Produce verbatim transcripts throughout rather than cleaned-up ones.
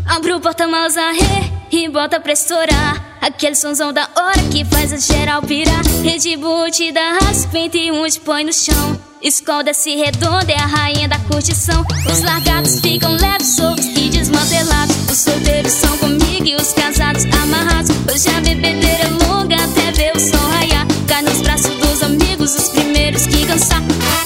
Abre o porta-malas a ré e bota pra estourar aquele sonzão da hora que faz a geral pirar. Red Bull te dá raspa, vinte e um te põe no chão. Skol desce redonda, é a rainha da curtição. Os largados ficam leves, soltos e desmantelados. Os solteiros são comigo e os casados amarrados. Hoje a bebedeira é longa até ver o sol raiar. Cai nos braços dos amigos, os primeiros que cansar.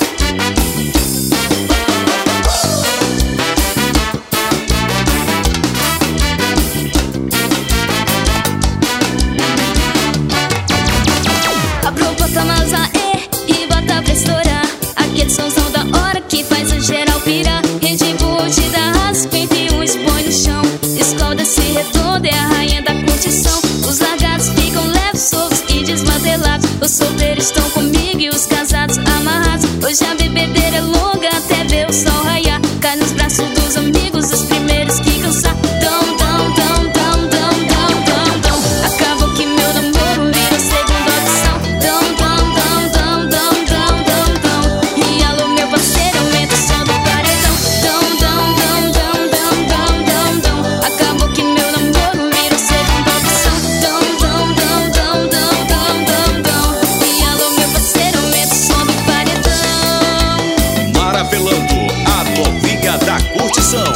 Abre o porta-malas a E e bota pra estourar aquele sonzão da hora que faz a geral pirar. Red Bull te dá raspa, vinte e um te põe no chão. Skol desce redonda, é a rainha da curtição. Os largados ficam leves, soltos e desmantelados. Os solteiros estão comigo e os casados amarrados. Hoje a bebedeira é longa até ver o sol raiar. Cai nos braços dos amigos, os primeiros que cansar. Dão, dão, dão, dão, dão, dão, dão, dão. Acabou que meu namoro virou segunda opção. Dão, dão, dão, dão, dão, dão, dão, dão. E alô meu parceiro, aumenta o som do paredão. Dão, dão, dão, dão, dão, dão, dão, dão. Acabou que meu namoro virou segunda opção. Dão, dão, dão, dão, dão, dão, dão, dão. E alô meu parceiro, aumenta o som do paredão. Maravelando, a novinha da curtição.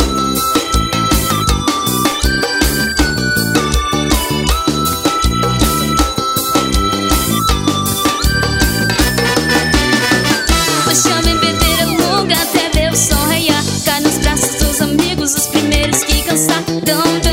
Hoje a bebedeira é longa até ver o sol raiar. Cai nos braços dos amigos, os primeiros que cansar. Dão,